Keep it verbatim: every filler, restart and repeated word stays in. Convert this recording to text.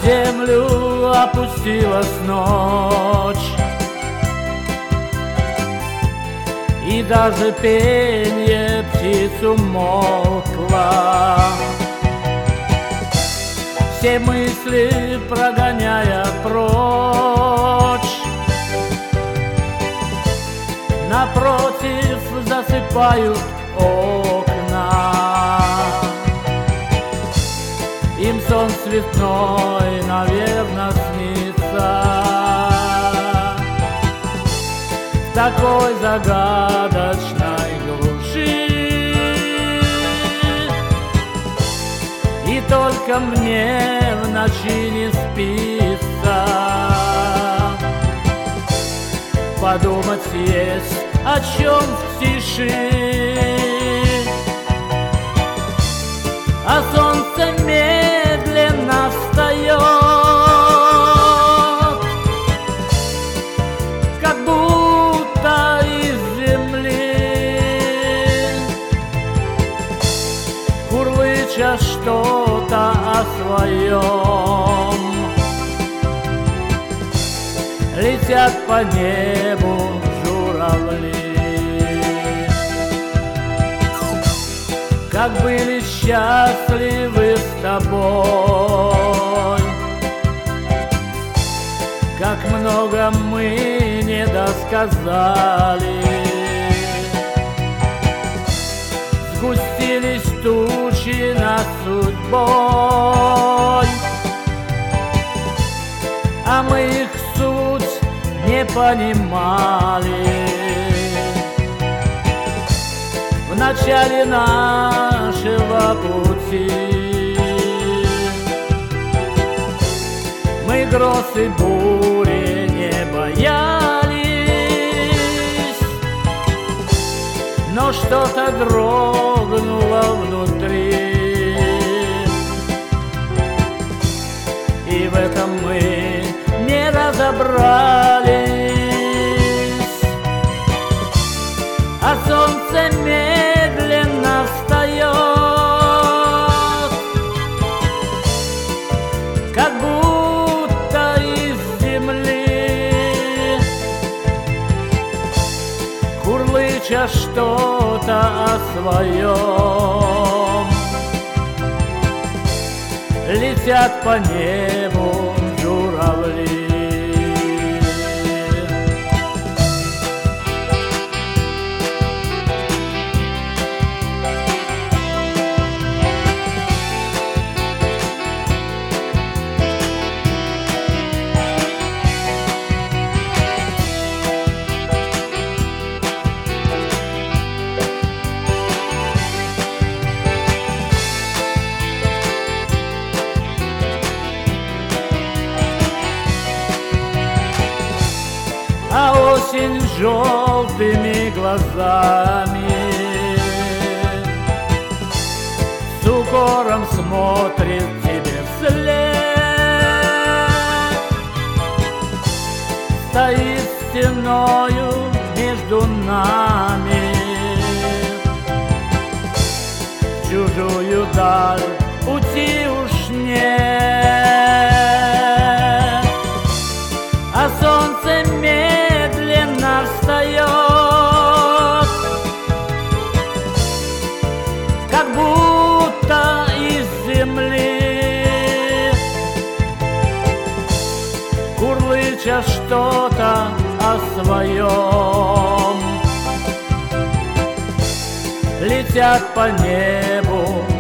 землю опустилась ночь, и даже пенье птиц умолкло, все мысли прогоняя прочь. Напротив засыпают окна, им сон цветной, наверно, снится. В такой загадочной глуши, и только мне в ночи не спится. Подумать есть о чем в тиши, а солнце медленно встает, как будто из земли, курлыча что-то о своем. Летят по небу журавли, как были счастливы с тобой, как много мы не досказали. Сгустились тучи над судьбой, а мы их суть не понимали. В начале нашего пути мы гроз и бури не боялись, но что-то дрогнуло внутри, и в этом мы не разобрались. А солнце медленно встает, как будто из земли, курлыча что-то о своем. Летят по небу журавли. А осень желтыми глазами с укором смотрит тебе вслед, стоит стеною между нами, в чужую даль пути уж нет, а солнце медленно встает, как будто из земли, курлыча что-то о своем. Летят по небу